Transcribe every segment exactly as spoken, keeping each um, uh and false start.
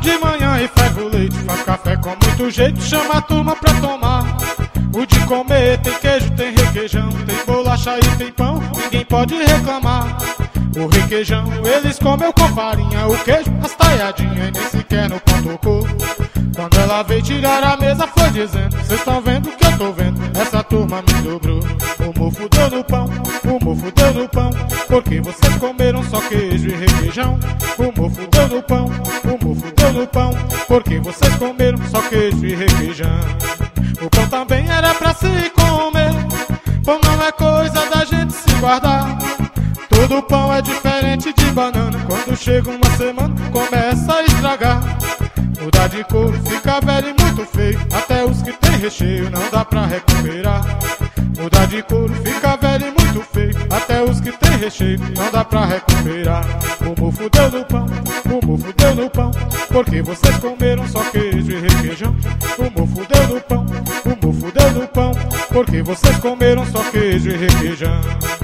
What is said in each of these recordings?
de manhã e ferve o leite. Faz café com muito jeito, chama a turma pra tomar. O de comer tem queijo, tem requeijão, tem bolacha e tem pão, ninguém pode reclamar. O requeijão eles comeu com farinha, o queijo as taiadinhas e nem sequer no pão tocou. Quando ela veio tirar a mesa foi dizendo: cês tão vendo que eu tô vendo, essa turma me dobrou. O mofo deu no pão, o mofo deu no pão, porque vocês comeram só queijo e requeijão. O mofo deu no pão, o mofo deu no pão, porque vocês comeram só queijo e requeijão. O pão também era pra se comer, pão não é coisa da gente se guardar. Todo pão é diferente de banana, quando chega uma semana começa a estragar. Muda de cor, fica velho e muito feio, até os que tem recheio não dá pra recuperar. Muda de cor, fica velho e muito feio, até os que tem recheio não dá pra recuperar. O mofo deu no pão, o mofo deu no pão, porque vocês comeram só queijo e requeijão. O mofo deu no pão, o mofo deu no pão, porque vocês comeram só queijo e requeijão.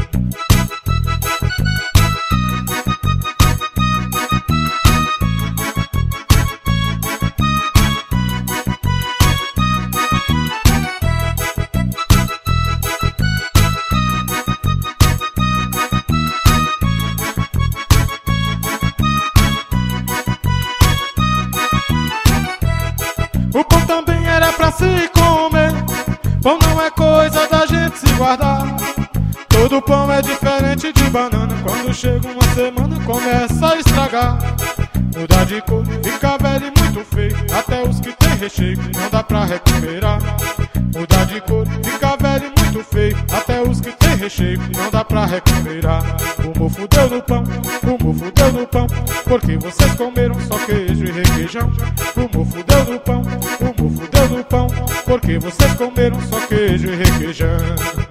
O pão também era pra se comer, pão não é coisa da gente se guardar. Todo pão é diferente de banana, quando chega uma semana começa a estragar. Muda de cor, fica velho e muito feio, até os que tem recheio não dá pra recuperar. Muda de cor, fica velho e muito feio, até os que tem recheio não dá pra recuperar. O mofo deu no pão, o mofo deu no pão, porque vocês comeram só queijo e requeijão. O mofo deu no pão, o mofo deu no pão, porque vocês comeram só queijo e requeijão.